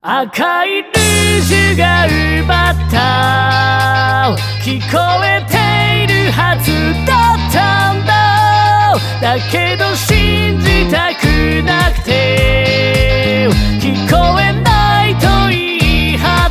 赤いルージュが奪った聞こえているはずだったんだ。だけど信じたくなくて聞こえないと言い張った。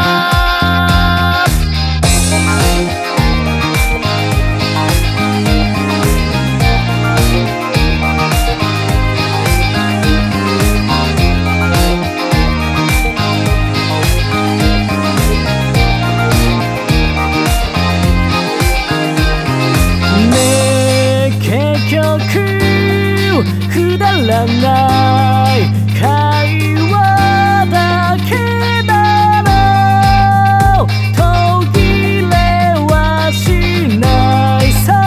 くだらない会話だけだろう。途切れはしないさ。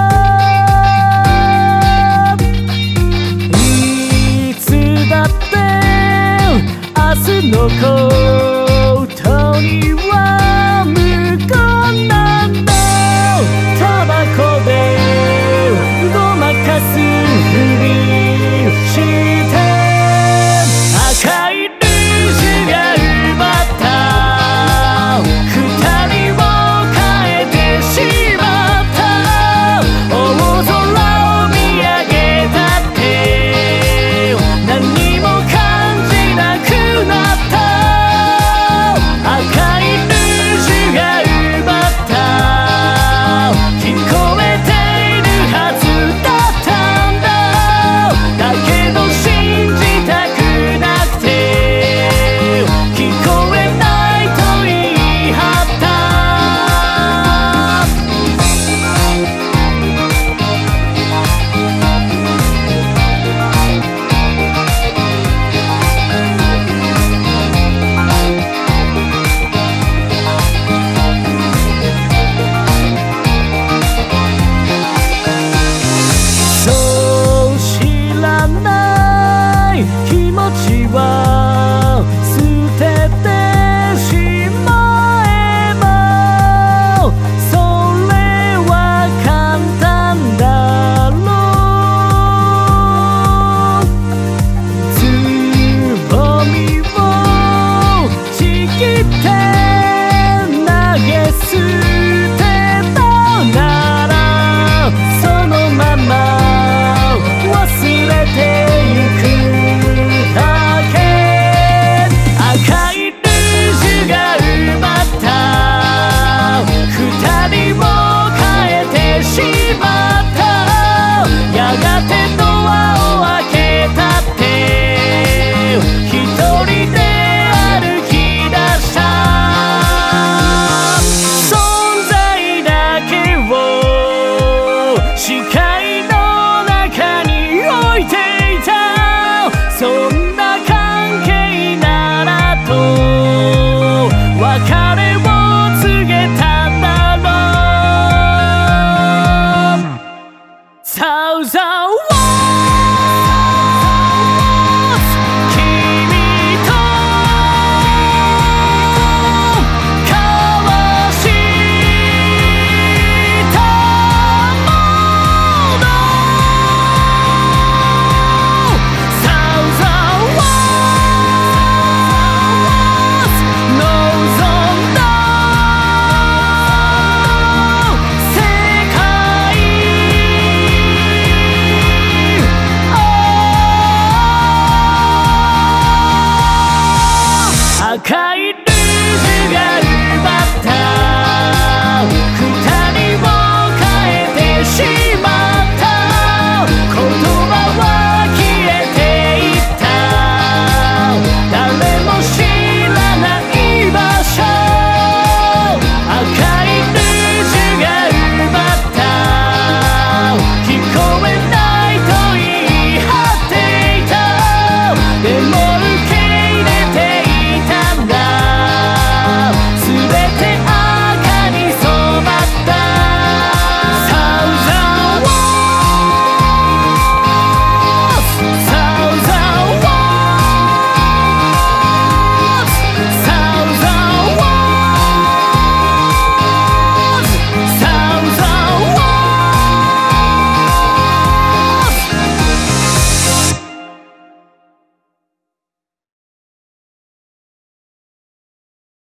いつだって明日のことには無言なんだ。タバコでごまかすふりして赤いルージュが奪った二人を変えてしまった。大空を見上げたって何も感じなくなった。赤いルージュが奪った聞こえているはずだったんだ。だけど信じたくなくて聞こえないと言い張った。そう知らない気持ちは捨ててしまえばそれは簡単だろう。つぼみをちぎって投げ捨てたならそのまま忘れてゆくだけ。赤いルージュが奪った二人を変えてしまった。やがてドアを開けたって一人で歩き出した。存在だけを視界の中に置いていた。そんな関係ならと別れを告げたんだろう。Thousand words 君と交わしたもの。Thousand words 望んだ世界。赤いルージュが